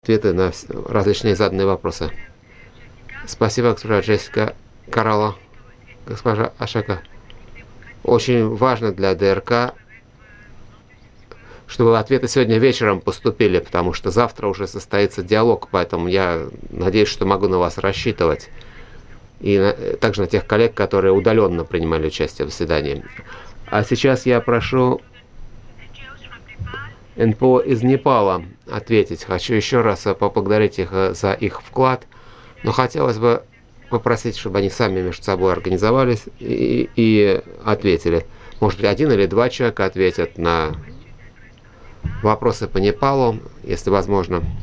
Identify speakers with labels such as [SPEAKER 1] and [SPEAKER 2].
[SPEAKER 1] ответы на различные заданные вопросы. Спасибо, госпожа Джессика Карала. Госпожа Ашака. Очень важно для ДРК, чтобы ответы сегодня вечером поступили, потому что завтра уже состоится диалог, поэтому я надеюсь, что могу на вас рассчитывать. И также на тех коллег, которые удаленно принимали участие в заседании. А сейчас я прошу НПО из Непала ответить. Хочу еще раз поблагодарить их за их вклад, но хотелось бы попросить, чтобы они сами между собой организовались и ответили. Может быть, 1 или 2 человека ответят на вопросы по Непалу, если возможно.